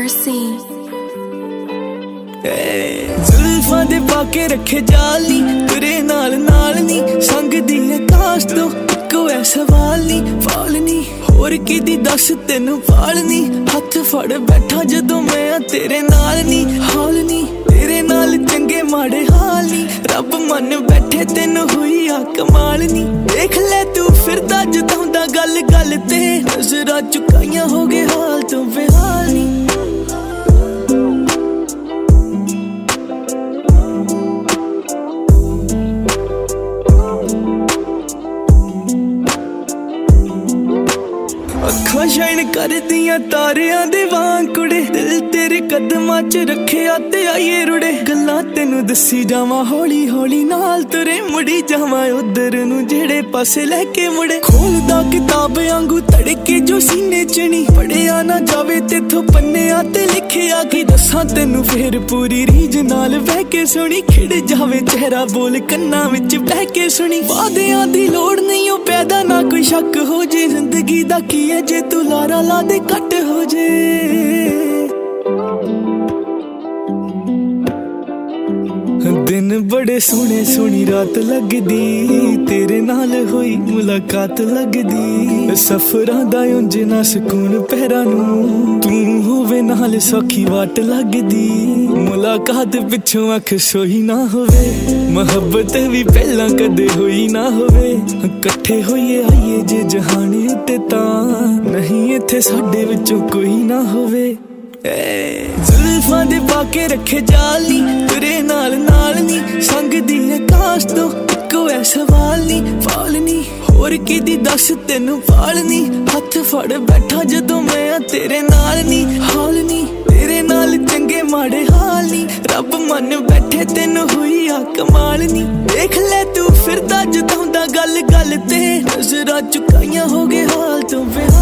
RC जुल्फां दे पाके रखे जाल नी तेरे नाल नी संग दी है काश तो कोई सवाल नी फाल नी होर किदी दस तेनू पाल नी हथ फड़ बैठा जदों मैं तेरे नाल नी हाल नी तेरे नाल चंगे माड़े हाल नी रब मन बैठे तेनू हुई आ कमाल नी देख ले तू फिरदा जतांदा गल गल ते नजरां चुकाइयां हो गए हाल तो बेहाल नी अखां शाइन कर दियां तारियां दे वांग कुड़े दिल तेरे कदमां च रखिया ते आइए रुड़े गल्लां तेनू दसी जावां हौली हौली नाल तुरे मुड़ी जावां उधर नू जेड़े पासे लैके मुड़े खोलदा किताब आंगू तड़के जो सीने च नी पढ़िया ना जावे तेथों पन्नियां ते लिखिया की दसां तेनू फेर पूरी रीज नाल बह के सुनी खिड़ जावे चेहरा बोल कन्नां विच बह के सुनी वादियां दी लोड़ नहीं ओ पैदा ना कोई शक हो जे जिंदगी दा की है जे तू लारा ला दे कट हो जे दिन बड़े सोहने सोहनी रात लगदी तेरे नाल होई मुलाकात लगदी सफरां दा उंज ना सुकून पैरां नूं तू होवे नाल सौखी वाट लगदी मुलाकात पिछों अख सोई ना होवे मोहब्बत भी पहला कदे होई ना होवे कट्ठे होइए आइए जे जहान उत्ते तां नहीं इत्थे साडे विचों कोई ना होवे जुल्फां दे पाके रखे जाल नी तेरे नाल नी संग दी है काश तो कोई सवाल नी फाल नी होर किदी दस तेनू पाल नी हथ फड़ बैठा जदों मैं तेरे नाल नी हाल नी तेरे नाल चंगे माड़े हाल नी रब मन बैठे तेनू हुई आ कमाल नी देख ले तू फिरदा जतांदा गल गल ते नजरां चुकाइयां हो गए हाल तो बेहाल